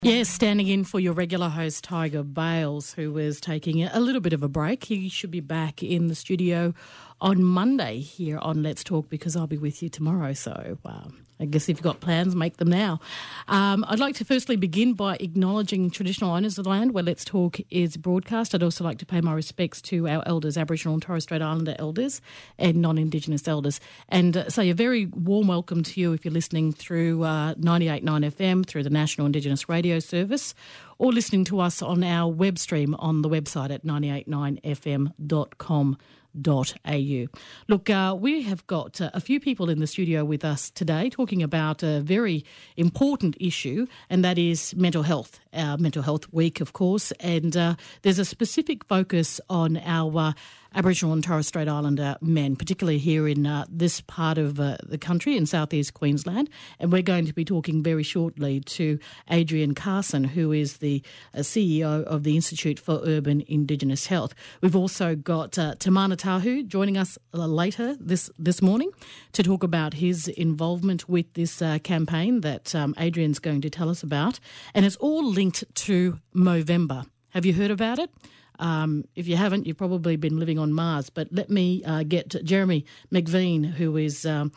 Yes, standing in for your regular host, Tiger Bales, who is taking a little bit of a break. He should be back in the studio on Monday here on Let's Talk, because I'll be with you tomorrow. So I guess if you've got plans, make them now. I'd like to firstly begin by acknowledging traditional owners of the land where Let's Talk is broadcast. I'd also like to pay my respects to our elders, Aboriginal and Torres Strait Islander elders and non-Indigenous elders. And say a very warm welcome to you if you're listening through 98.9 FM, through the National Indigenous Radio Service, or listening to us on our web stream on the website at 989fm.com.au. Look, we have got a few people in the studio with us today talking about a very important issue, and that is mental health. Mental Health Week, of course, and there's a specific focus on our Aboriginal and Torres Strait Islander men, particularly here in this part of the country in southeast Queensland. And we're going to be talking very shortly to Adrian Carson, who is the CEO of the Institute for Urban Indigenous Health. We've also got Tamana Tahu joining us later this morning to talk about his involvement with this campaign that Adrian's going to tell us about. And it's all linked to Movember. Have you heard about it? If you haven't, you've probably been living on Mars. But let me get Jeremy McVean, who is from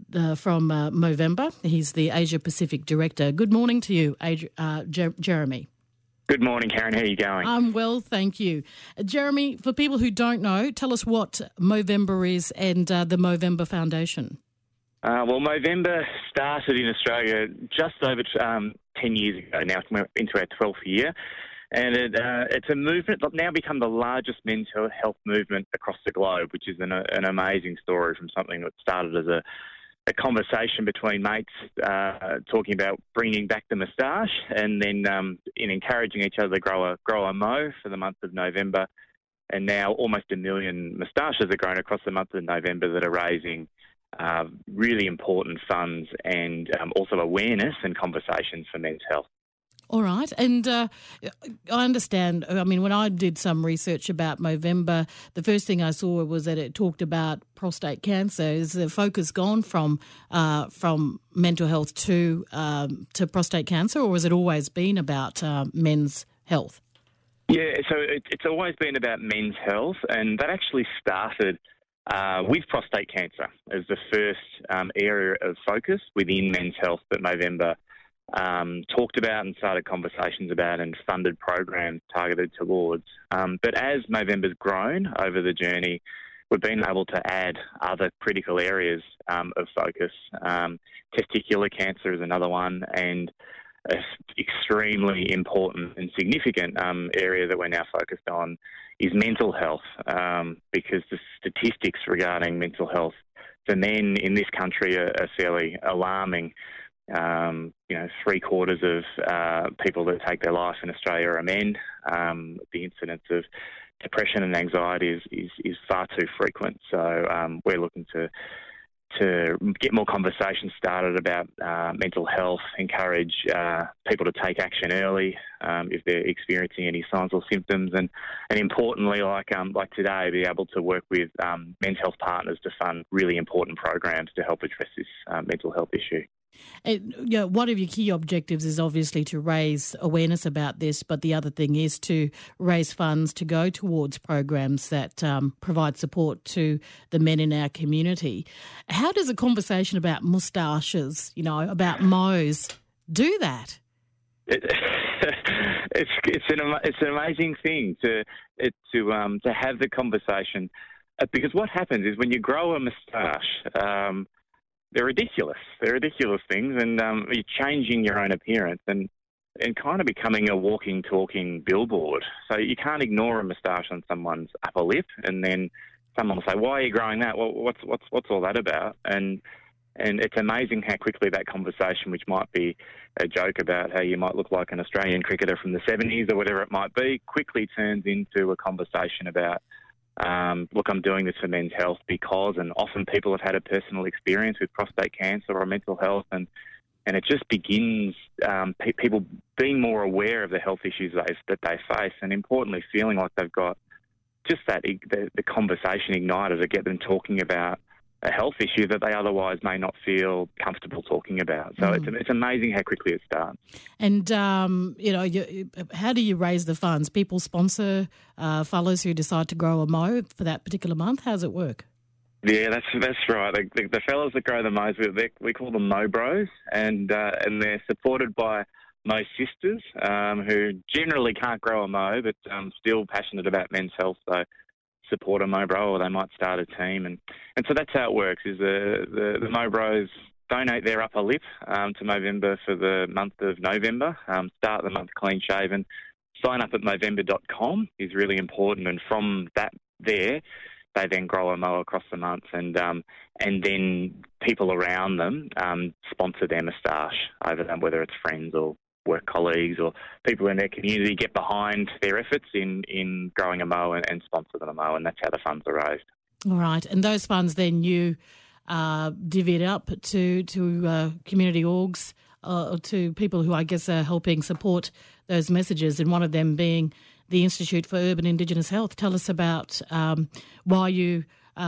Movember. He's the Asia Pacific Director. Good morning to you, Jeremy. Good morning, Karen. How are you going? I'm well, thank you. Jeremy, for people who don't know, tell us what Movember is and the Movember Foundation. Well, Movember started in Australia just over 10 years ago. Now it's into our 12th year. And it's a movement that's now become the largest mental health movement across the globe, which is an amazing story from something that started as a conversation between mates talking about bringing back the moustache, and then in encouraging each other to grow a mo for the month of November. And now almost 1 million moustaches are grown across the month of November that are raising really important funds and also awareness and conversations for men's health. All right. And I understand, I mean, when I did some research about Movember, the first thing I saw was that it talked about prostate cancer. Is the focus gone from mental health to prostate cancer, or has it always been about men's health? Yeah, so it's always been about men's health, and that actually started with prostate cancer as the first area of focus within men's health that Movember talked about and started conversations about and funded programs targeted towards. But as Movember's grown over the journey, we've been able to add other critical areas of focus. Testicular cancer is another one, and an extremely important and significant area that we're now focused on is mental health, because the statistics regarding mental health for men in this country are fairly alarming. 3/4 of people that take their life in Australia are men. The incidence of depression and anxiety is far too frequent. So we're looking to get more conversations started about mental health, encourage people to take action early if they're experiencing any signs or symptoms, and importantly, like today, be able to work with men's health partners to fund really important programs to help address this mental health issue. One of your key objectives is obviously to raise awareness about this, but the other thing is to raise funds to go towards programs that provide support to the men in our community. How does a conversation about moustaches, about mows, do that? It's an amazing thing to have the conversation, because what happens is when you grow a moustache, they're ridiculous. They're ridiculous things, and you're changing your own appearance and kind of becoming a walking, talking billboard. So you can't ignore a moustache on someone's upper lip, and then someone will say, "Why are you growing that? Well, what's all that about?" And it's amazing how quickly that conversation, which might be a joke about how you might look like an Australian cricketer from the 70s or whatever it might be, quickly turns into a conversation about, look, I'm doing this for men's health because, and often people have had a personal experience with prostate cancer or mental health, and it just begins people being more aware of the health issues that they face, and importantly, feeling like they've got just that the conversation ignited to get them talking about a health issue that they otherwise may not feel comfortable talking about. So it's amazing how quickly it starts. And, how do you raise the funds? People sponsor fellows who decide to grow a mow for that particular month. How does it work? Yeah, that's right. The fellas that grow the mows, we call them Mow Bros, and they're supported by Mow Sisters, who generally can't grow a mow, but still passionate about men's health. So support a Mow Bro, or they might start a team, and so that's how it works. Is the Mow Bros donate their upper lip to Movember for the month of November. Start the month clean shaven. Sign up at Movember.com is really important, and from that there, they then grow a mow across the month, and then people around them sponsor their moustache over them, whether it's friends or work colleagues or people in their community get behind their efforts in growing a mow and sponsor them a mow, and that's how the funds are raised. All right, and those funds then you divvy it up to community orgs, to people who I guess are helping support those messages, and one of them being the Institute for Urban Indigenous Health. Tell us about why the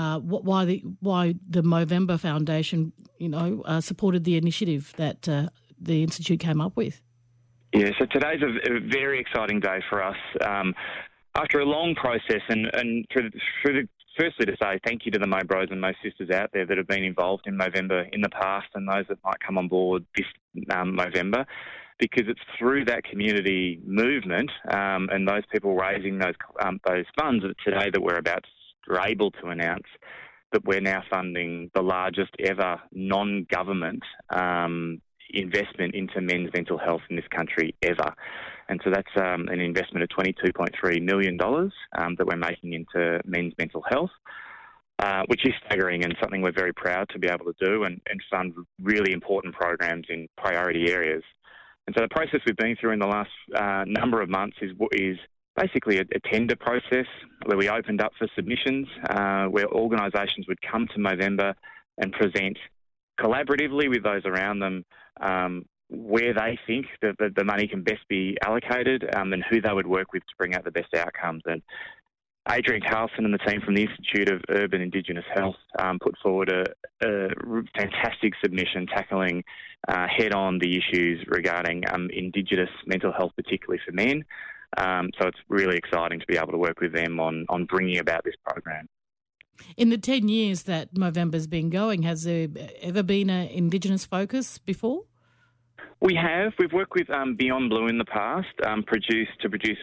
Movember Foundation, supported the initiative that the Institute came up with. Yeah, so today's a very exciting day for us. After a long process, and firstly to say thank you to the Mow Bros and Mow Sisters out there that have been involved in Movember in the past, and those that might come on board this Movember, because it's through that community movement and those people raising those funds today that we're able to announce that we're now funding the largest ever non-government investment into men's mental health in this country ever. And so that's an investment of $22.3 million that we're making into men's mental health, which is staggering and something we're very proud to be able to do and fund really important programs in priority areas. And so the process we've been through in the last number of months is basically a tender process where we opened up for submissions, where organisations would come to Movember and present collaboratively with those around them where they think that the money can best be allocated and who they would work with to bring out the best outcomes. And Adrian Carlson and the team from the Institute of Urban Indigenous Health put forward a fantastic submission tackling head-on the issues regarding Indigenous mental health, particularly for men. So it's really exciting to be able to work with them on bringing about this program. In the 10 years that Movember's been going, has there ever been an Indigenous focus before? We have. We've worked with Beyond Blue in the past, to produce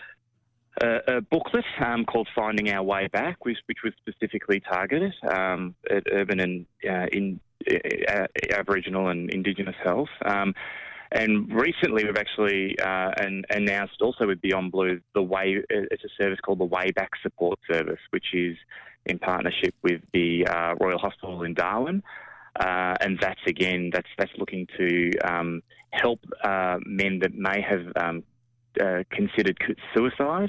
a booklet called Finding Our Way Back, which was specifically targeted at urban and Aboriginal and Indigenous health. And recently we've actually announced also with Beyond Blue it's a service called the Way Back Support Service, which is in partnership with the Royal Hospital in Darwin. And that's looking to help men that may have considered suicide,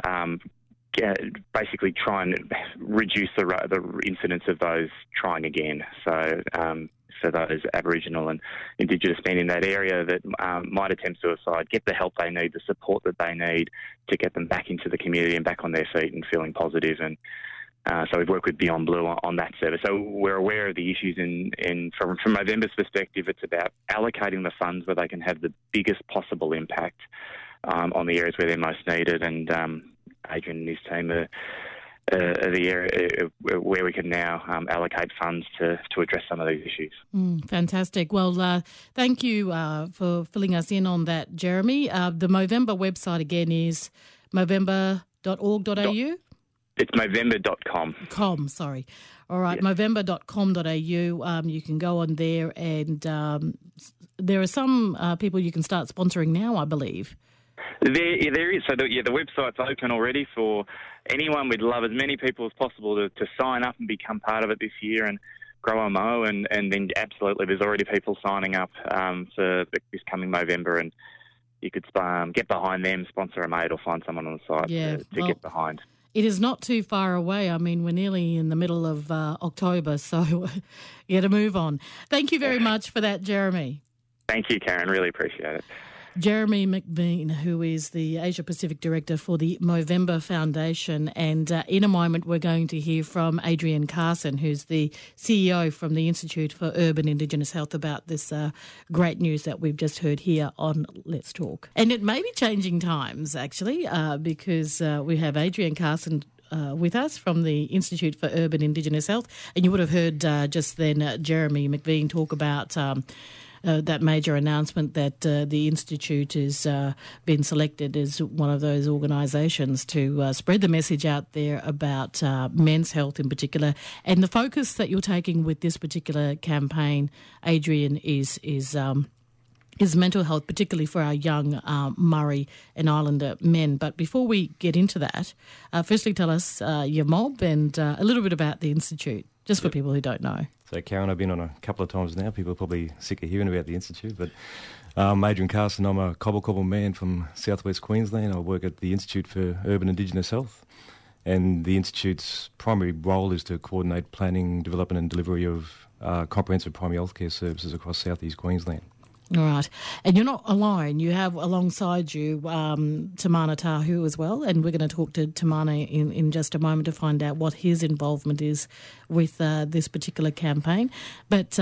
basically try and reduce the incidence of those trying again. So for those Aboriginal and Indigenous men in that area that might attempt suicide, get the help they need, the support that they need to get them back into the community and back on their feet and feeling positive. And so we've worked with Beyond Blue on that service. So we're aware of the issues from Movember's perspective. It's about allocating the funds where they can have the biggest possible impact on the areas where they're most needed. And Adrian and his team are the area where we can now allocate funds to address some of these issues. Fantastic. Well, thank you for filling us in on that, Jeremy. The Movember website again is movember.org.au? It's Movember.com. Sorry. All right, yeah. Movember.com.au. You can go on there and there are some people you can start sponsoring now, I believe. There is. So the website's open already for anyone. We'd love as many people as possible to sign up and become part of it this year and grow a mow. And then absolutely there's already people signing up for this coming Movember, and you could get behind them, sponsor a mate or find someone on the site to get behind. It is not too far away. I mean, we're nearly in the middle of October, so you got to move on. Thank you very much for that, Jeremy. Thank you, Karen. Really appreciate it. Jeremy McVean, who is the Asia Pacific Director for the Movember Foundation. And in a moment, we're going to hear from Adrian Carson, who's the CEO from the Institute for Urban Indigenous Health, about this great news that we've just heard here on Let's Talk. And it may be changing times, actually, because we have Adrian Carson with us from the Institute for Urban Indigenous Health. And you would have heard just then Jeremy McVean talk about that major announcement that the Institute has been selected as one of those organisations to spread the message out there about men's health in particular. And the focus that you're taking with this particular campaign, Adrian, is mental health, particularly for our young Murray and Islander men. But before we get into that, firstly tell us your mob and a little bit about the Institute, just for people who don't know. So, Karen, I've been on a couple of times now. People are probably sick of hearing about the Institute, but Adrian Carson, I'm a cobble man from southwest Queensland. I work at the Institute for Urban Indigenous Health, and the Institute's primary role is to coordinate planning, development and delivery of comprehensive primary healthcare services across southeast Queensland. All right. And you're not alone. You have alongside you Tamana Tahu as well, and we're going to talk to Tamana in just a moment to find out what his involvement is with this particular campaign. But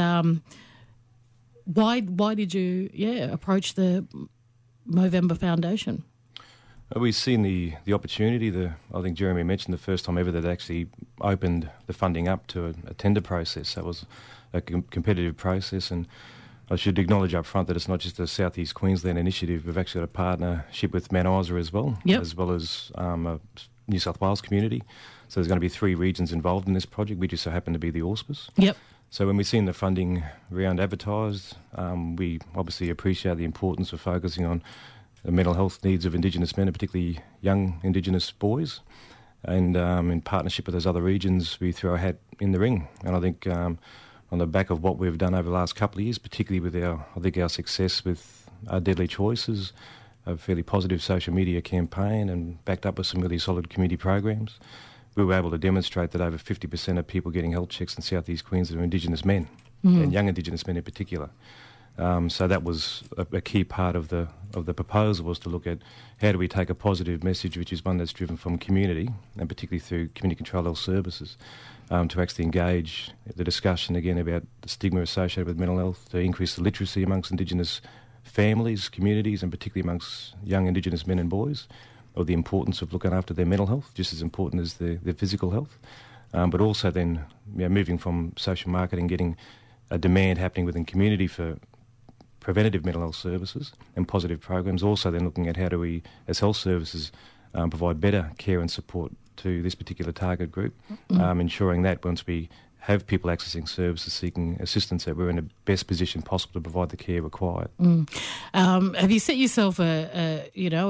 why did you approach the Movember Foundation? We've seen the opportunity. I think Jeremy mentioned the first time ever that actually opened the funding up to a tender process. That was a competitive process, and I should acknowledge up front that it's not just a South East Queensland initiative. We've actually got a partnership with Mount Isa as well, as well as a New South Wales community. So there's going to be 3 regions involved in this project. We just so happen to be the auspice. Yep. So when we've seen the funding round advertised, we obviously appreciate the importance of focusing on the mental health needs of Indigenous men, and particularly young Indigenous boys. And in partnership with those other regions, we throw our hat in the ring. And I think on the back of what we've done over the last couple of years, particularly with our success with our Deadly Choices, a fairly positive social media campaign and backed up with some really solid community programs, we were able to demonstrate that over 50% of people getting health checks in South East Queensland are Indigenous men, and young Indigenous men in particular. So that was a key part of the proposal, was to look at how do we take a positive message, which is one that's driven from community, and particularly through community controlled health services, to actually engage the discussion again about the stigma associated with mental health, to increase the literacy amongst Indigenous families, communities, and particularly amongst young Indigenous men and boys, of the importance of looking after their mental health, just as important as their physical health. But also then moving from social marketing, getting a demand happening within community for preventative mental health services and positive programs. Also then looking at how do we, as health services, provide better care and support to this particular target group, ensuring that once we have people accessing services, seeking assistance, that we're in the best position possible to provide the care required. Have you set yourself a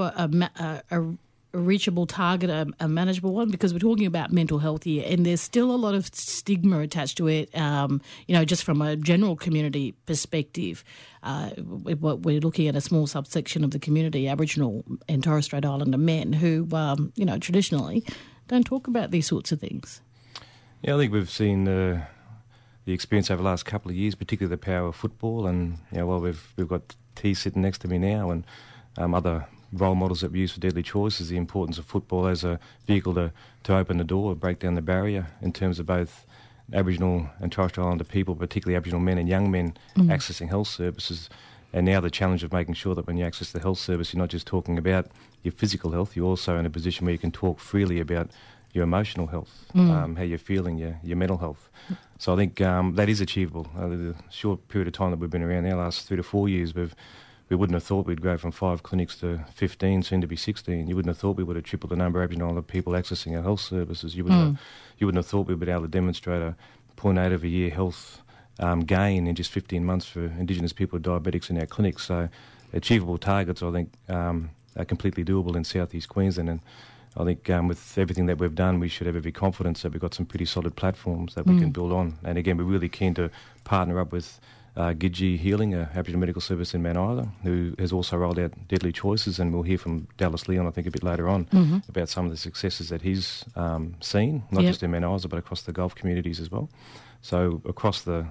reachable target, a manageable one? Because we're talking about mental health here, and there's still a lot of stigma attached to it, just from a general community perspective. We're looking at a small subsection of the community, Aboriginal and Torres Strait Islander men, who, traditionally don't talk about these sorts of things. Yeah, I think we've seen the experience over the last couple of years, particularly the power of football, and we've got T sitting next to me now, and other role models that we use for Deadly Choices, the importance of football as a vehicle to open the door, break down the barrier in terms of both Aboriginal and Torres Strait Islander people, particularly Aboriginal men and young men accessing health services. And now the challenge of making sure that when you access the health service, you're not just talking about your physical health, you're also in a position where you can talk freely about your emotional health, how you're feeling, your mental health. So I think that is achievable. The short period of time that we've been around now, last 3 to 4 years, we wouldn't have thought we'd go from 5 clinics to 15, soon to be 16. You wouldn't have thought we would have tripled the number of Aboriginal people accessing our health services. You wouldn't have thought we'd be able to demonstrate a 0.8 of a year health gain in just 15 months for Indigenous people with diabetics in our clinics. So achievable targets, I think, are completely doable in South East Queensland. And I think with everything that we've done, we should have every confidence that we've got some pretty solid platforms that we can build on. And again, we're really keen to partner up with Gidgee Healing, an Aboriginal medical service in Mount Isa, who has also rolled out Deadly Choices, and we'll hear from Dallas Leon, I think, a bit later on about some of the successes that he's seen, not just in Mount Isa, but across the Gulf communities as well. So across the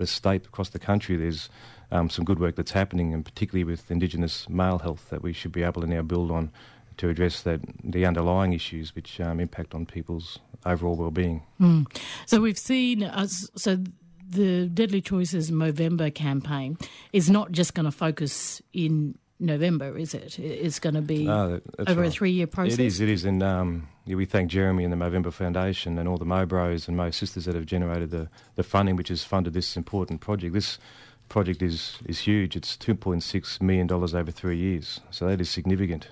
the state, across the country, there's some good work that's happening, and particularly with Indigenous male health, that we should be able to now build on to address the underlying issues which impact on people's overall well-being. So we've seen, the Deadly Choices Movember campaign is not just going to focus in November, is it? It's going to be over a 3-year process? It is. And we thank Jeremy and the Movember Foundation and all the Mobros and Mo Sisters that have generated the funding which has funded this important project. This project is huge. It's $2.6 million over 3 years. So that is significant.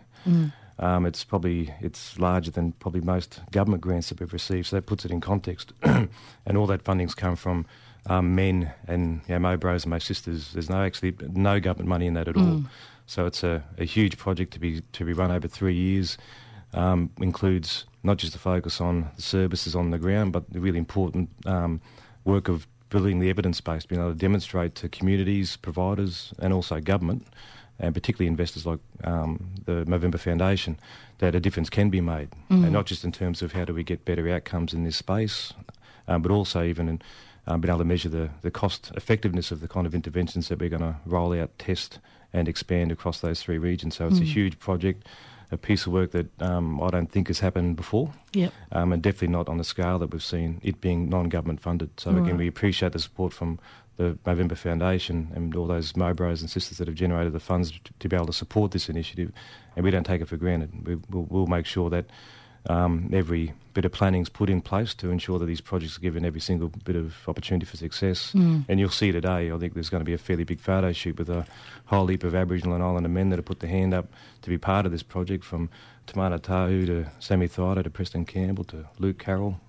It's larger than probably most government grants that we've received, so that puts it in context. And all that funding's come from men and Mo Bros and Mo Sisters. There's no government money in that at all. So it's a huge project to be run over 3 years. Includes not just the focus on the services on the ground, but the really important work of building the evidence base, being able to demonstrate to communities, providers, and also government, and particularly investors like the Movember Foundation, that a difference can be made. And not just in terms of how do we get better outcomes in this space, but also even in being able to measure the cost effectiveness of the kind of interventions that we're going to roll out, test and expand across those 3 regions. So it's a huge project, a piece of work that I don't think has happened before, and definitely not on the scale that we've seen it being non-government funded. So again, we appreciate the support from the Movember Foundation and all those Mobros and sisters that have generated the funds to be able to support this initiative, and we don't take it for granted. We'll make sure that every bit of planning is put in place to ensure that these projects are given every single bit of opportunity for success. And you'll see today, I think there's going to be a fairly big photo shoot with a whole heap of Aboriginal and Islander men that have put their hand up to be part of this project, from Tamana Tahu to Sammy Thaiday to Preston Campbell to Luke Carroll,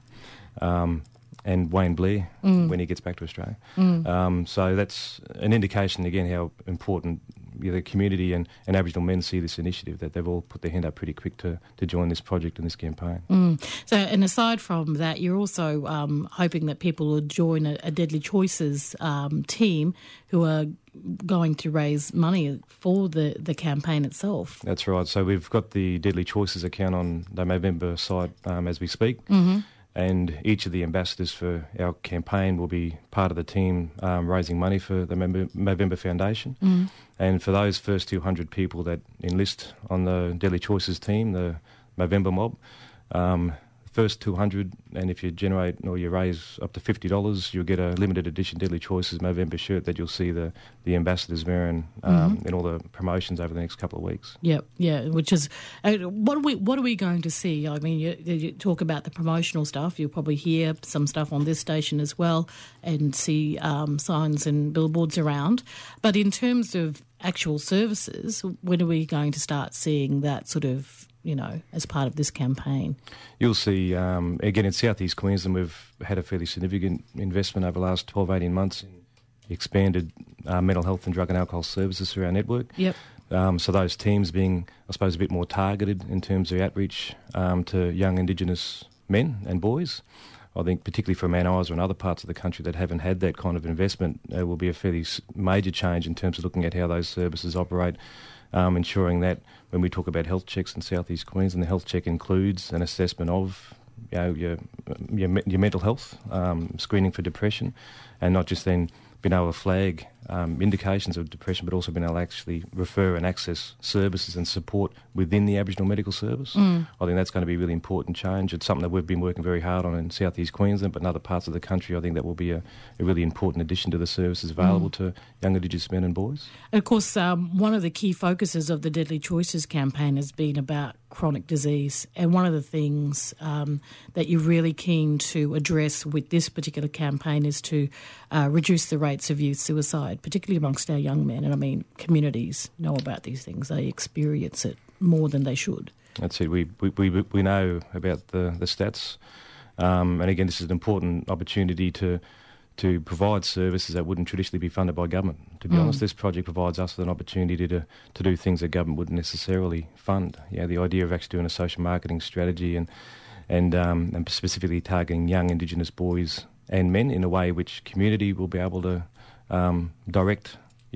and Wayne Blair when he gets back to Australia. So that's an indication, again, how important the community and Aboriginal men see this initiative, that they've all put their hand up pretty quick to join this project and this campaign. So, and aside from that, you're also hoping that people will join a Deadly Choices team who are going to raise money for the campaign itself. That's right. So we've got the Deadly Choices account on the Movember site as we speak. And each of the ambassadors for our campaign will be part of the team raising money for the Movember Foundation. And for those first 200 people that enlist on the Deadly Choices team, the Movember mob, first 200, and if you generate or you raise up to $50, you'll get a limited edition Deadly Choices Movember shirt that you'll see the ambassadors wearing in all the promotions over the next couple of weeks. Which is what are we going to see? I mean, you talk about the promotional stuff. You'll probably hear some stuff on this station as well, and see signs and billboards around. But in terms of actual services, when are we going to start seeing that sort of, as part of this campaign? You'll see, again, in South East Queensland, we've had a fairly significant investment over the last 12, 18 months in expanded mental health and drug and alcohol services through our network. So those teams being, I suppose, a bit more targeted in terms of outreach to young Indigenous men and boys. I think particularly for Mount Isa and other parts of the country that haven't had that kind of investment, there will be a fairly major change in terms of looking at how those services operate, ensuring that when we talk about health checks in South East Queensland, the health check includes an assessment of your mental health, screening for depression, and not just then being able to flag indications of depression, but also being able to actually refer and access services and support within the Aboriginal Medical Service. I think that's going to be a really important change. It's something that we've been working very hard on in South East Queensland, but in other parts of the country, I think that will be a really important addition to the services available to young Indigenous men and boys. And of course, one of the key focuses of the Deadly Choices campaign has been about chronic disease, and one of the things that you're really keen to address with this particular campaign is to reduce the rates of youth suicide, particularly amongst our young men. And I mean, communities know about these things; they experience it more than they should. That's it. We know about the stats, and again, this is an important opportunity to provide services that wouldn't traditionally be funded by government. To be honest, this project provides us with an opportunity to do things that government wouldn't necessarily fund. The idea of actually doing a social marketing strategy and specifically targeting young Indigenous boys and men in a way which community will be able to direct,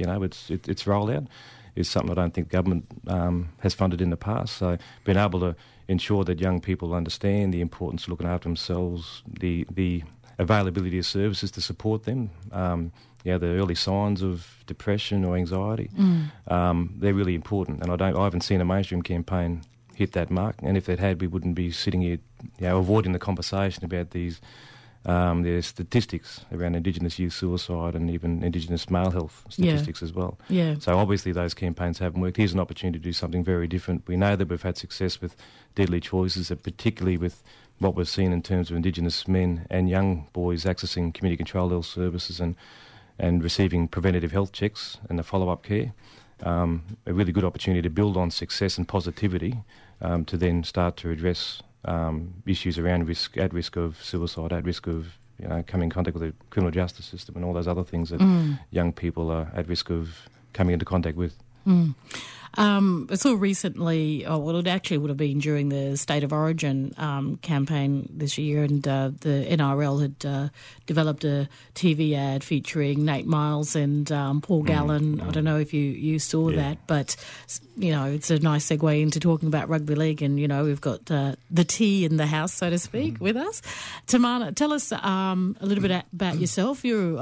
its rollout is something I don't think government has funded in the past. So being able to ensure that young people understand the importance of looking after themselves, the availability of services to support them. The early signs of depression or anxiety, they're really important. And I haven't seen a mainstream campaign hit that mark. And if it had, we wouldn't be sitting here, avoiding the conversation about these their statistics around Indigenous youth suicide and even Indigenous male health statistics as well. Yeah. So obviously those campaigns haven't worked. Here's an opportunity to do something very different. We know that we've had success with Deadly Choices, particularly with what we've seen in terms of Indigenous men and young boys accessing community controlled health services and receiving preventative health checks and the follow-up care. A really good opportunity to build on success and positivity to then start to address issues around at risk of suicide, at risk of coming in contact with the criminal justice system and all those other things that young people are at risk of coming into contact with. I saw recently, it actually would have been during the State of Origin campaign this year, and the NRL had developed a TV ad featuring Nate Miles and Paul Gallen. I don't know if you saw that, but it's a nice segue into talking about rugby league, and we've got the tea in the house, so to speak, with us. Tamana, tell us a little bit about yourself. You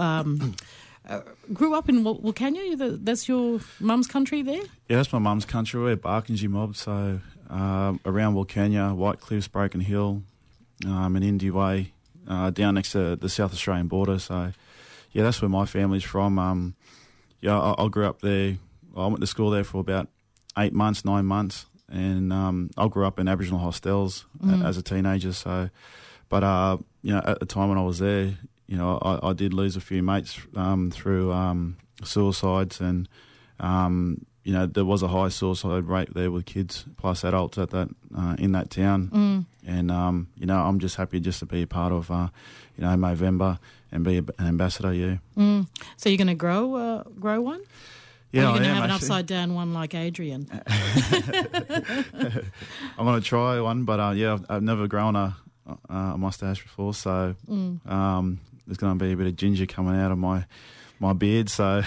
grew up in Wilcannia. That's your mum's country there? Yeah, that's my mum's country. We're Barkindji mob, so around Wilcannia, White Cliffs, Broken Hill, and Indy Way, down next to the South Australian border. So, yeah, that's where my family's from. I grew up there. I went to school there for about 9 months, and I grew up in Aboriginal hostels as a teenager. So, but at the time when I was there, I did lose a few mates through suicides, and there was a high suicide rate there with kids plus adults at that in that town. And I'm just happy just to be a part of Movember and be an ambassador. Yeah. So you're going to grow one? Yeah, or are you going to have an upside down one like Adrian? I'm going to try one, but I've never grown a mustache before, so there's going to be a bit of ginger coming out of my beard, so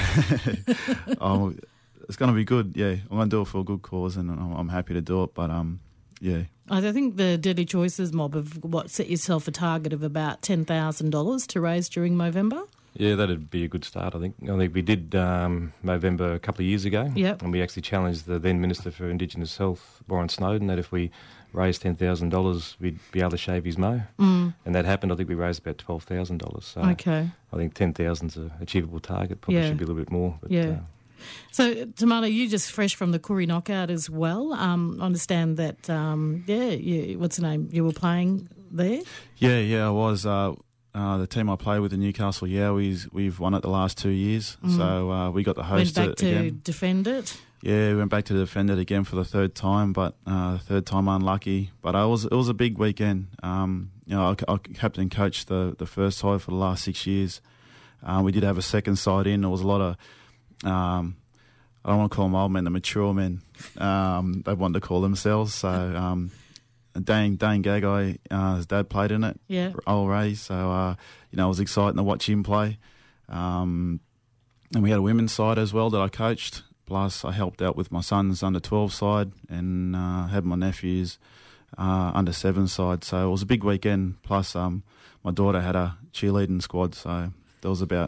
it's going to be good. Yeah, I'm going to do it for a good cause, and I'm happy to do it. But yeah, I think the Deadly Choices mob have set yourself a target of about $10,000 to raise during Movember. Yeah, that'd be a good start, I think. We did Movember a couple of years ago, and we actually challenged the then Minister for Indigenous Health, Warren Snowden, that if we raised $10,000, we'd be able to shave his mo. And that happened. I think we raised about $12,000. So okay. I think 10,000's an achievable target. Probably should be a little bit more. But, So, Tamana, you just fresh from the Koori knockout as well. I understand that, what's the name? You were playing there? Yeah, I was. The team I play with in Newcastle, we've won it the last 2 years. So we got to host it again. Went back to defend it? Yeah, we went back to defend it again for the third time, but third time unlucky. But it was a big weekend. I captain coached the first side for the last 6 years. We did have a second side in. There was a lot of, I don't want to call them old men, the mature men. They wanted to call themselves. So Dane Gagai, his dad played in it. Yeah. Old Ray. So it was exciting to watch him play. And we had a women's side as well that I coached. Plus, I helped out with my son's under-12 side and had my nephew's under-7 side. So it was a big weekend. Plus, my daughter had a cheerleading squad. So there was about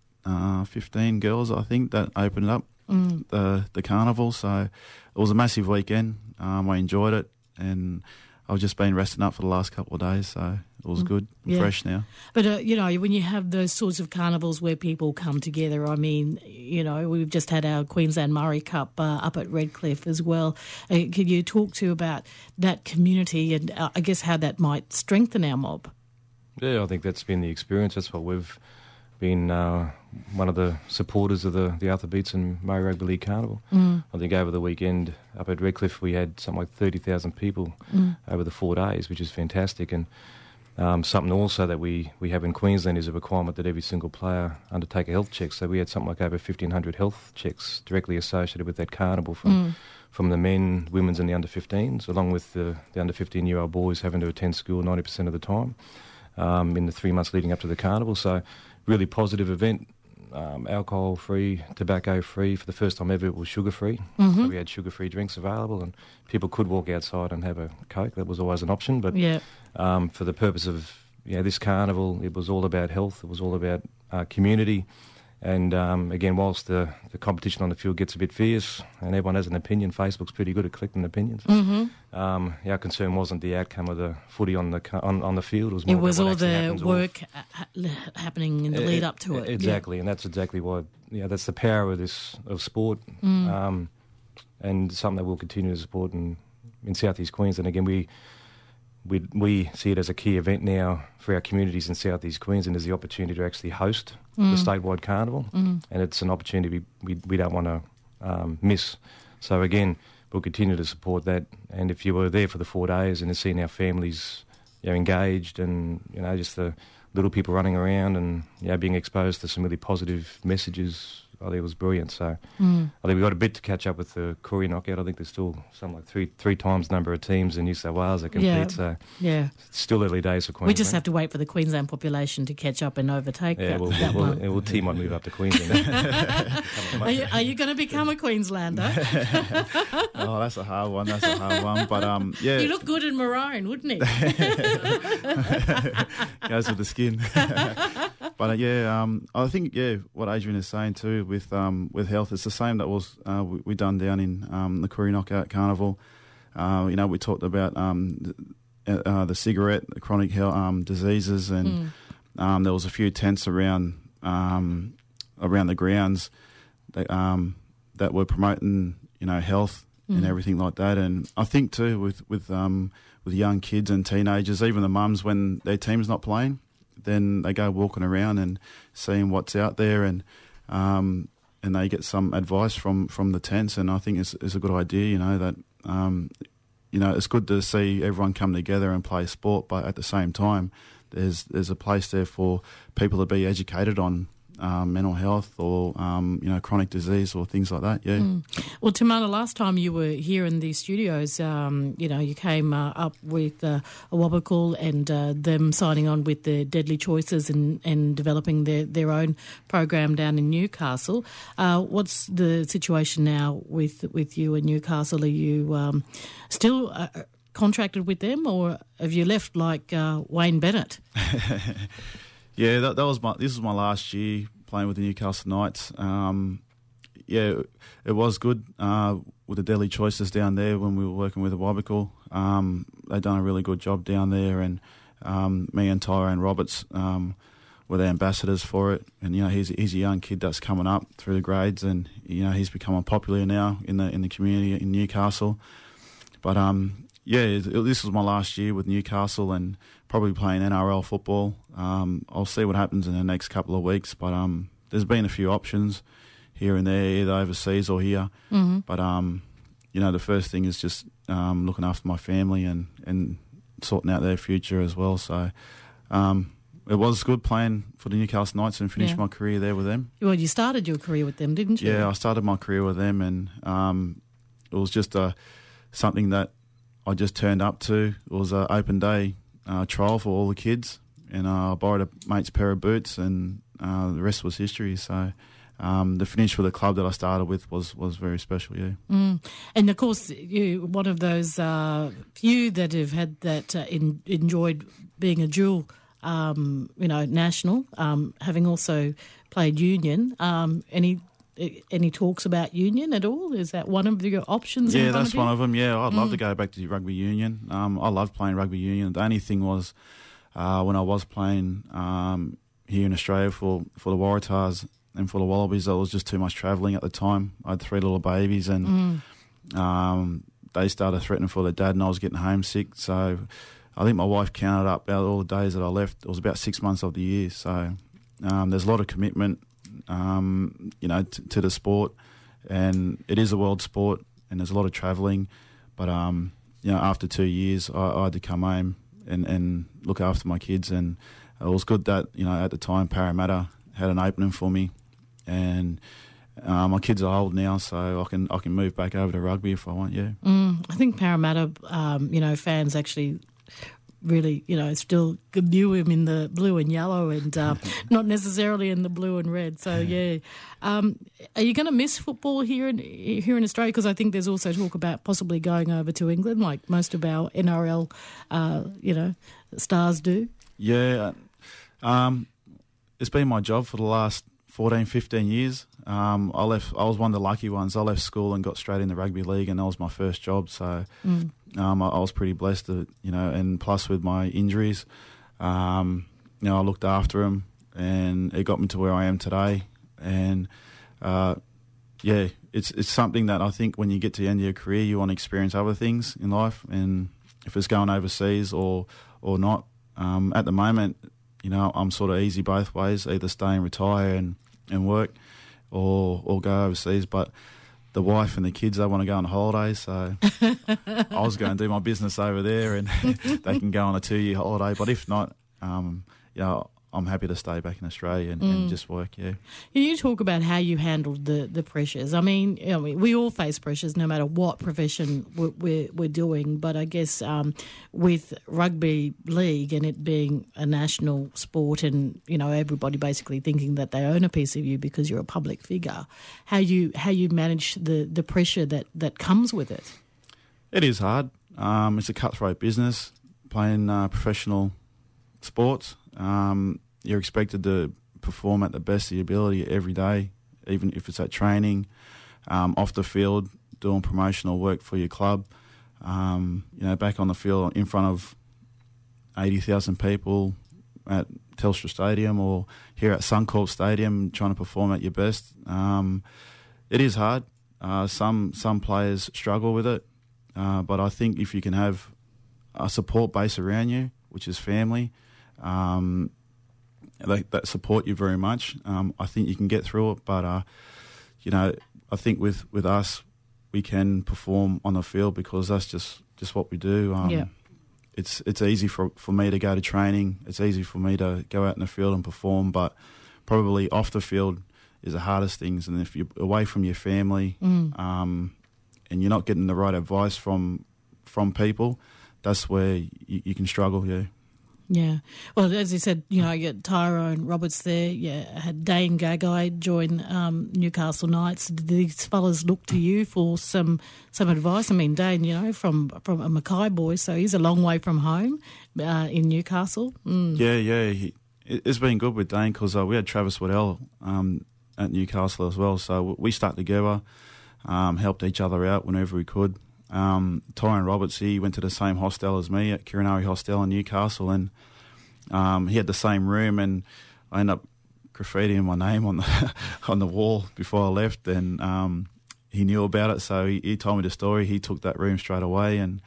15 girls, I think, that opened up the carnival. So it was a massive weekend. I enjoyed it, and I've just been resting up for the last couple of days, so it was good. I'm fresh now. But, when you have those sorts of carnivals where people come together, I mean, we've just had our Queensland Murray Cup up at Redcliffe as well. Can you talk to about that community and I guess how that might strengthen our mob? Yeah, I think that's been the experience. That's what we've been one of the supporters of the Arthur Beetson Murray Rugby League Carnival. I think over the weekend up at Redcliffe we had something like 30,000 people over the 4 days, which is fantastic. And something also that we have in Queensland is a requirement that every single player undertake a health check. So we had something like over 1,500 health checks directly associated with that carnival from the men, women's and the under-15s, along with the under-15-year-old boys having to attend school 90% of the time in the 3 months leading up to the carnival. So really positive event, alcohol-free, tobacco-free. For the first time ever, it was sugar-free. So we had sugar-free drinks available and people could walk outside and have a Coke. That was always an option. But for the purpose of this carnival, it was all about health. It was all about community. And again, whilst the competition on the field gets a bit fierce and everyone has an opinion, Facebook's pretty good at collecting opinions. Our concern wasn't the outcome of the footy on the field. It was all the work happening in the lead up to it. Exactly, and that's exactly why. That's the power of sport, and something that we'll continue to support in South East Queensland. Again, we see it as a key event now for our communities in South East Queensland, as the opportunity to actually host the statewide carnival, and it's an opportunity we don't want to miss. So again, we'll continue to support that. And if you were there for the 4 days and seeing our families engaged, and just the little people running around and being exposed to some really positive messages, I think it was brilliant. So I think we've got a bit to catch up with the Koori knockout. I think there's still something like three times the number of teams in New South Wales that compete. So it's still early days for Queensland. We just have to wait for the Queensland population to catch up and overtake that one. Team might move up to Queensland. Are you going to become a Queenslander? Oh, that's a hard one. But you look good in maroon, wouldn't he? Goes with the skin. But I think what Adrian is saying too with health, it's the same that was we done down in the Koori Knockout Carnival. We talked about the cigarette, the chronic health, diseases, and there was a few tents around the grounds that were promoting health and everything like that. And I think too with young kids and teenagers, even the mums, when their team's not playing, then they go walking around and seeing what's out there, and they get some advice from the tents. And I think it's a good idea, that it's good to see everyone come together and play sport, but at the same time, there's a place there for people to be educated on mental health or chronic disease or things like that. Well, Tamara, last time you were here in the studios, you came up with Awabakal and them signing on with the Deadly Choices and developing their own program down in Newcastle. What's the situation now with you in Newcastle? Are you still contracted with them, or have you left like Wayne Bennett? Yeah, this was my last year playing with the Newcastle Knights. It was good with the Deadly Choices down there when we were working with the Awabakal. They've done a really good job down there, and me and Tyrone Roberts were the ambassadors for it. And he's a young kid that's coming up through the grades, and he's becoming popular now in the community in Newcastle. But this was my last year with Newcastle, and probably playing NRL football. I'll see what happens in the next couple of weeks, but there's been a few options here and there, either overseas or here. But the first thing is just looking after my family and sorting out their future as well. So it was good playing for the Newcastle Knights and finished my career there with them. Well, you started your career with them, didn't you? Yeah, I started my career with them, and it was just something that I just turned up to. It was an open day trial for all the kids, and I borrowed a mate's pair of boots, and the rest was history. So the finish with the club that I started with was very special, And of course, you're one of those few that have had that enjoyed being a dual, national, having also played union. Any talks about union at all? Is that one of your options? Yeah, that's one of them. Yeah, I'd love to go back to rugby union. I loved playing rugby union. The only thing was when I was playing here in Australia for the Waratahs and for the Wallabies, there was just too much travelling at the time. I had 3 little babies, and they started threatening for their dad, and I was getting homesick. So I think my wife counted up out all the days that I left. It was about 6 months of the year. So there's a lot of commitment to the sport, and it is a world sport, and there's a lot of travelling. But after 2 years, I had to come home and look after my kids, and it was good that at the time Parramatta had an opening for me, and my kids are old now, so I can move back over to rugby if I want. Yeah, I think Parramatta, fans actually really, still knew him in the blue and yellow and not necessarily in the blue and red. So, are you going to miss football here in Australia? Because I think there's also talk about possibly going over to England, like most of our NRL, stars do. Yeah, it's been my job for the last 14, 15 years. I was one of the lucky ones. I left school and got straight into rugby league, and that was my first job. So I was pretty blessed, and plus with my injuries, I looked after them, and it got me to where I am today. And it's something that I think when you get to the end of your career, you want to experience other things in life, and if it's going overseas or not. At the moment, I'm sort of easy both ways, either stay and retire and work or go overseas. But the wife and the kids, they want to go on holidays, so I was going to do my business over there and they can go on a 2-year holiday. But if not, I'm happy to stay back in Australia and just work, yeah. Can you talk about how you handled the pressures? I mean, we all face pressures no matter what profession we're doing, but I guess with rugby league and it being a national sport and, everybody basically thinking that they own a piece of you because you're a public figure, how you manage the pressure that comes with it? It is hard. It's a cutthroat business, playing professional sports. You're expected to perform at the best of your ability every day, even if it's at training, off the field, doing promotional work for your club, back on the field in front of 80,000 people at Telstra Stadium or here at Suncorp Stadium, trying to perform at your best. It is hard. Some players struggle with it, but I think if you can have a support base around you, which is family, that support you very much, I think you can get through it. But I think with us, we can perform on the field because that's just what we do. It's easy for me to go to training. It's easy for me to go out in the field and perform. But probably off the field is the hardest things. And if you're away from your family, and you're not getting the right advice from people, that's where you can struggle. Yeah. Yeah. Well, as you said, you got Tyrone Roberts there. Yeah, I had Dane Gagai join Newcastle Knights. Did these fellas look to you for some advice? I mean, Dane, from a Mackay boy, so he's a long way from home in Newcastle. Yeah. It's been good with Dane because we had Travis Waddell at Newcastle as well. So we stuck together, helped each other out whenever we could. Tyrone Roberts, he went to the same hostel as me at Kirinari Hostel in Newcastle, and he had the same room, and I ended up graffitiing my name on the wall before I left, and he knew about it, so he told me the story. He took that room straight away, and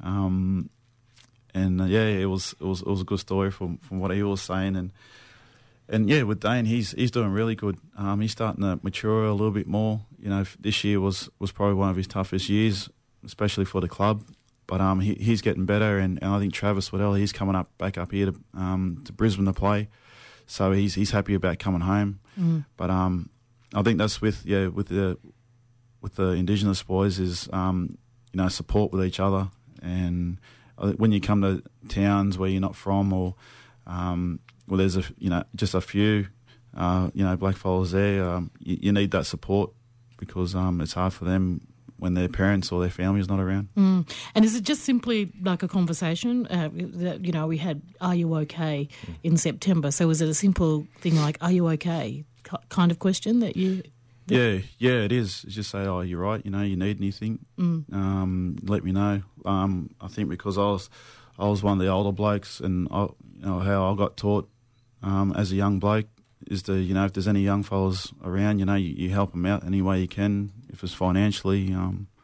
it was a good story from what he was saying, and yeah, with Dane, he's doing really good. He's starting to mature a little bit more. This year was probably one of his toughest years, especially for the club, but he's getting better, and I think Travis Waddell, he's coming back up here to Brisbane to play, so he's happy about coming home. But I think that's with the Indigenous boys is support with each other, and when you come to towns where you're not from or there's just a few black fellas there, you need that support because it's hard for them when their parents or their family is not around. And is it just simply like a conversation? We had, are you okay in September? So is it a simple thing like, are you okay kind of question that you... Yeah, it is. It's just say, oh, you're right, you need anything, let me know. I think because I was one of the older blokes and how I got taught as a young bloke is to, if there's any young fellas around, you help them out any way you can, if it's financially,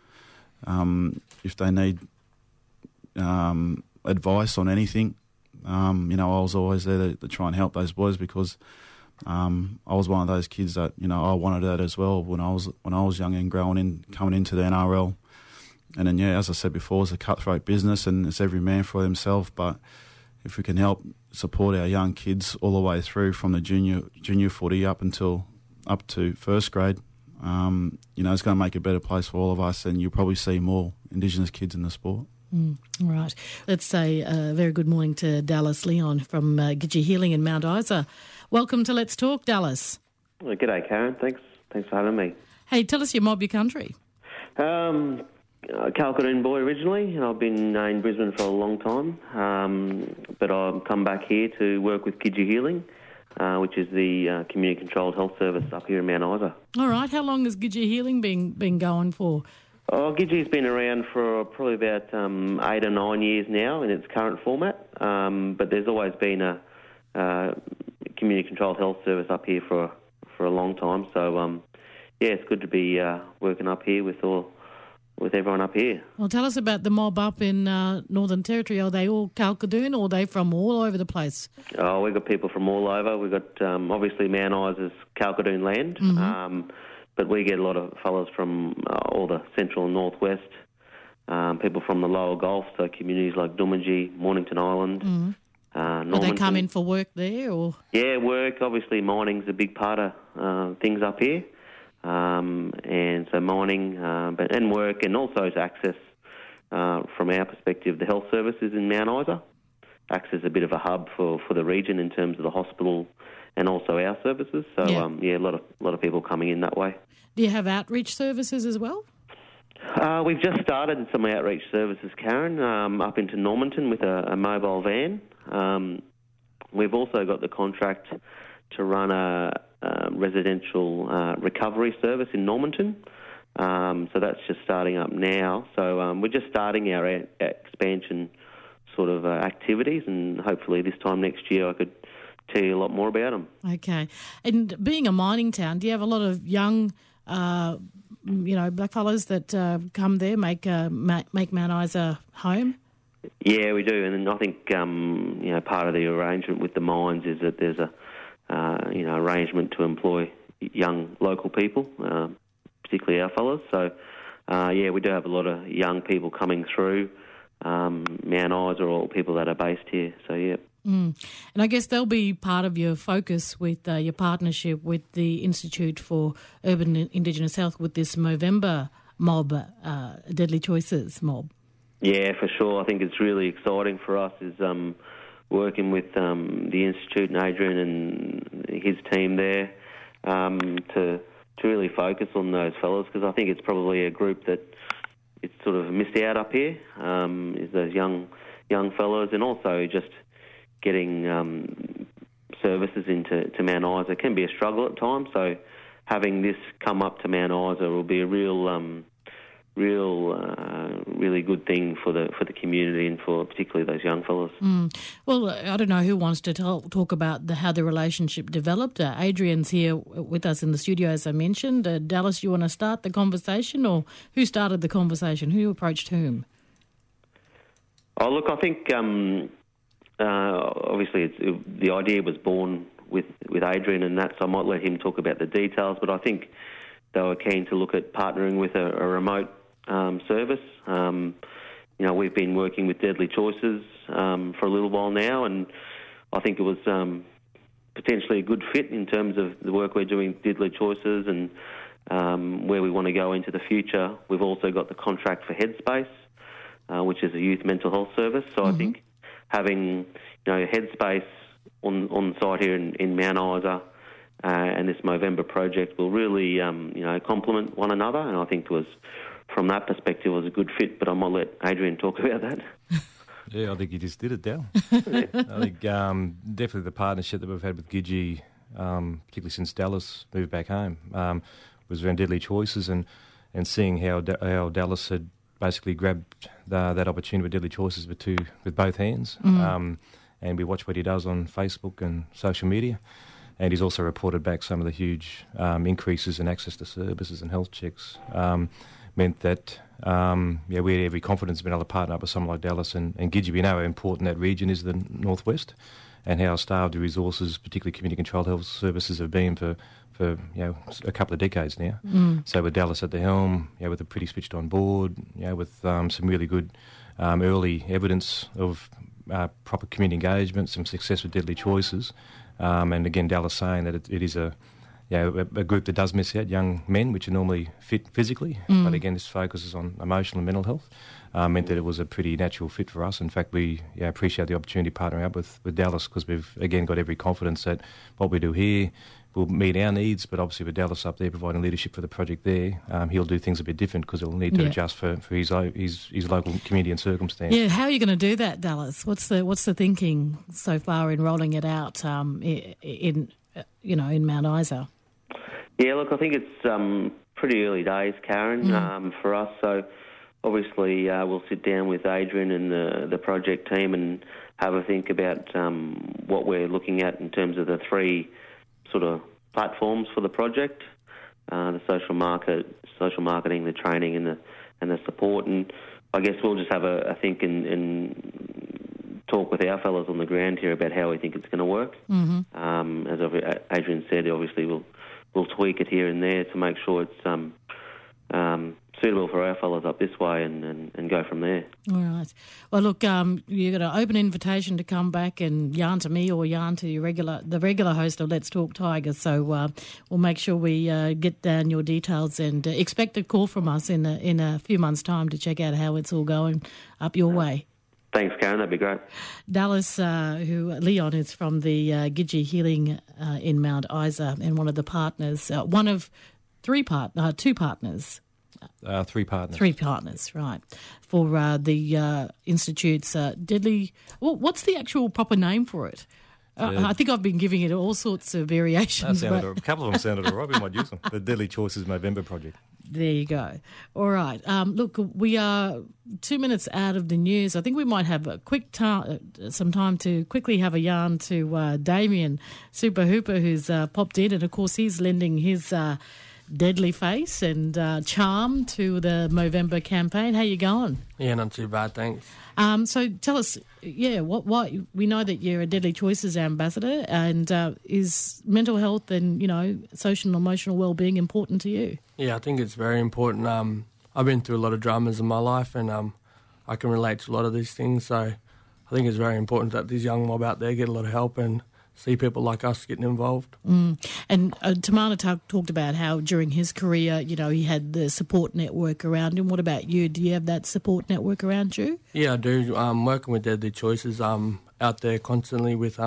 if they need advice on anything. I was always there to try and help those boys because I was one of those kids that, I wanted that as well when I was young and coming into the NRL. And then, as I said before, it's a cutthroat business and it's every man for himself, but if we can help support our young kids all the way through from the junior footy up to first grade, it's going to make a better place for all of us, and you'll probably see more Indigenous kids in the sport. Right. Let's say a very good morning to Dallas Leon from Gidgee Healing in Mount Isa. Welcome to Let's Talk, Dallas. Well, g'day, Karen. Thanks for having me. Hey, tell us your mob, your country. a Calcadoon boy originally, and I've been in Brisbane for a long time. But I've come back here to work with Gidgee Healing, which is the community-controlled health service up here in Mount Isa. All right. How long has Gidgee Healing been going for? Gidgee's been around for probably about 8 or 9 years now in its current format, but there's always been a community-controlled health service up here for a long time. So, it's good to be working up here with everyone up here. Well, tell us about the mob up in Northern Territory. Are they all Calcadoon, or are they from all over the place? Oh, we've got people from all over. We've got, obviously, Mount Isa's Calcadoon land, but we get a lot of fellas from all the central and northwest, people from the lower Gulf, so communities like Doomadgee, Mornington Island, Normanton. Do they come in for work there? Or? Yeah, work. Obviously, mining's a big part of things up here. And so mining and work, and also to access, from our perspective, the health services in Mount Isa. Acts as a bit of a hub for the region in terms of the hospital and also our services. So, a lot of people coming in that way. Do you have outreach services as well? We've just started some outreach services, Karen, up into Normanton with a mobile van. We've also got the contract to run a residential recovery service in Normanton. So that's just starting up now. So we're just starting our expansion sort of activities, and hopefully this time next year I could tell you a lot more about them. Okay. And being a mining town, do you have a lot of young, blackfellas that come there, make Mount Isa home? Yeah, we do. And I think, part of the arrangement with the mines is that there's a arrangement to employ young local people, particularly our fellas. So, we do have a lot of young people coming through Mount Isa, or people that are based here. So, yeah. And I guess they'll be part of your focus with your partnership with the Institute for Urban Indigenous Health with this Movember mob, Deadly Choices mob. Yeah, for sure. I think it's really exciting for us is working with the Institute and Adrian and his team there to really focus on those fellas, because I think it's probably a group that it's sort of missed out up here, is those young fellas, and also just getting services into Mount Isa can be a struggle at times. So having this come up to Mount Isa will be a really good thing for the community and for particularly those young fellas. Well, I don't know who wants to talk about how the relationship developed. Adrian's here with us in the studio, as I mentioned. Dallas, you want to start the conversation, or who started the conversation? Who approached whom? Oh, look, I think obviously the idea was born with Adrian and that, so I might let him talk about the details, but I think they were keen to look at partnering with a remote service. We've been working with Deadly Choices for a little while now, and I think it was potentially a good fit in terms of the work we're doing with Deadly Choices and where we want to go into the future. We've also got the contract for Headspace, which is a youth mental health service. So I think having Headspace on site here in Mount Isa and this Movember project will really complement one another, and I think it was, from that perspective, it was a good fit. But I might let Adrian talk about that. Yeah, I think you just did it, Dal. I think definitely the partnership that we've had with Gidgee, particularly since Dallas moved back home, was around Deadly Choices, and seeing how Dallas had basically grabbed that opportunity with Deadly Choices with both hands. And we watch what he does on Facebook and social media. And he's also reported back some of the huge increases in access to services and health checks. Meant that we had every confidence in being able to partner up with someone like Dallas and Gidgee. We know how important that region is, the northwest, and how starved the resources, particularly community-controlled health services, have been for a couple of decades now. So with Dallas at the helm, with a pretty switched on board, with some really good early evidence of proper community engagement, some success with Deadly Choices, and again Dallas saying that it is a group that does miss out young men, which are normally fit physically, but again this focuses on emotional and mental health, meant that it was a pretty natural fit for us. In fact, we appreciate the opportunity to partner up with Dallas, because we've again got every confidence that what we do here will meet our needs, but obviously with Dallas up there providing leadership for the project there, he'll do things a bit different because he'll need to adjust for his local community and circumstance. Yeah, how are you going to do that, Dallas? What's the thinking so far in rolling it out in Mount Isa? Yeah, look, I think it's pretty early days, Karen, for us. So obviously we'll sit down with Adrian and the project team and have a think about what we're looking at in terms of the three sort of platforms for the project: the social marketing, the training, and the support. And I guess we'll just have a think and talk with our fellows on the ground here about how we think it's going to work. Mm-hmm. As Adrian said, obviously we'll tweak it here and there to make sure it's suitable for our fellows up this way and go from there. All right. Well, look, you've got an open invitation to come back and yarn to me or yarn to the regular host of Let's Talk Tiger. So we'll make sure we get down your details and expect a call from us in a few months' time to check out how it's all going up your way. Thanks, Karen. That'd be great. Dallas, Leon is from the Gidgee Healing in Mount Isa and one of the partners, one of two partners. Three partners. Three partners, right, for the Institute's Deadly... Well, what's the actual proper name for it? I think I've been giving it all sorts of variations. A couple of them sounded all right. We might use them. The Deadly Choices Movember project. There you go. All right. Look, we are 2 minutes out of the news. I think we might have a some time to quickly have a yarn to Damien Super Hooper, who's popped in, and of course he's lending his deadly face and charm to the Movember campaign. How you going? Yeah, not too bad, thanks. So tell us, what we know that you're a Deadly Choices ambassador, and is mental health and social and emotional well-being important to you? Yeah, I think it's very important. I've been through a lot of dramas in my life, and I can relate to a lot of these things. So I think it's very important that these young mob out there get a lot of help and see people like us getting involved. And Tamana talked about how during his career, he had the support network around him. What about you? Do you have that support network around you? Yeah, I do. Working with Deadly Choices, out there constantly with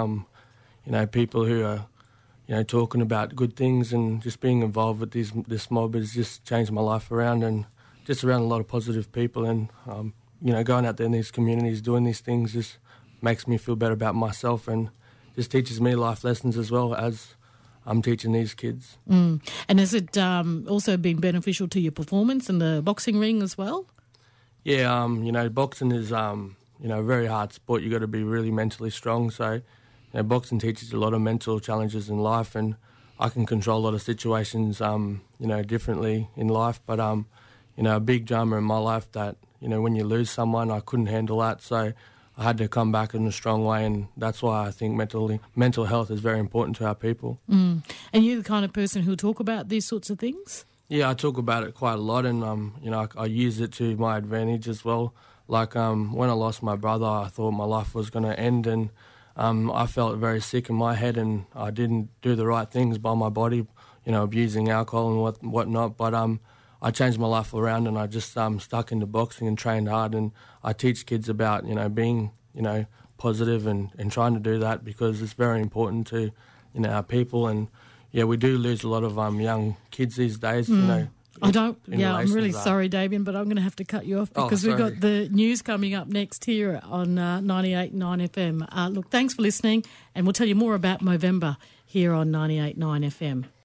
people who are talking about good things, and just being involved with this mob has just changed my life around, and just around a lot of positive people, and going out there in these communities doing these things just makes me feel better about myself, and just teaches me life lessons as well as I'm teaching these kids. And has it also been beneficial to your performance in the boxing ring as well? Yeah, boxing is a very hard sport. You got to be really mentally strong. So, boxing teaches a lot of mental challenges in life, and I can control a lot of situations, differently in life. But a big drama in my life that when you lose someone, I couldn't handle that. So I had to come back in a strong way, and that's why I think mental health is very important to our people. And you're the kind of person who'll talk about these sorts of things? Yeah, I talk about it quite a lot, and I use it to my advantage as well. Like when I lost my brother, I thought my life was going to end, and I felt very sick in my head, and I didn't do the right things by my body, abusing alcohol and whatnot. But I changed my life around, and I just stuck into boxing and trained hard, and I teach kids about being positive and trying to do that, because it's very important to our people. And yeah, we do lose a lot of young kids these days. I'm really sorry, Damien, but I'm going to have to cut you off because we've got the news coming up next here on 98.9 FM. Look, thanks for listening, and we'll tell you more about Movember here on 98.9 FM.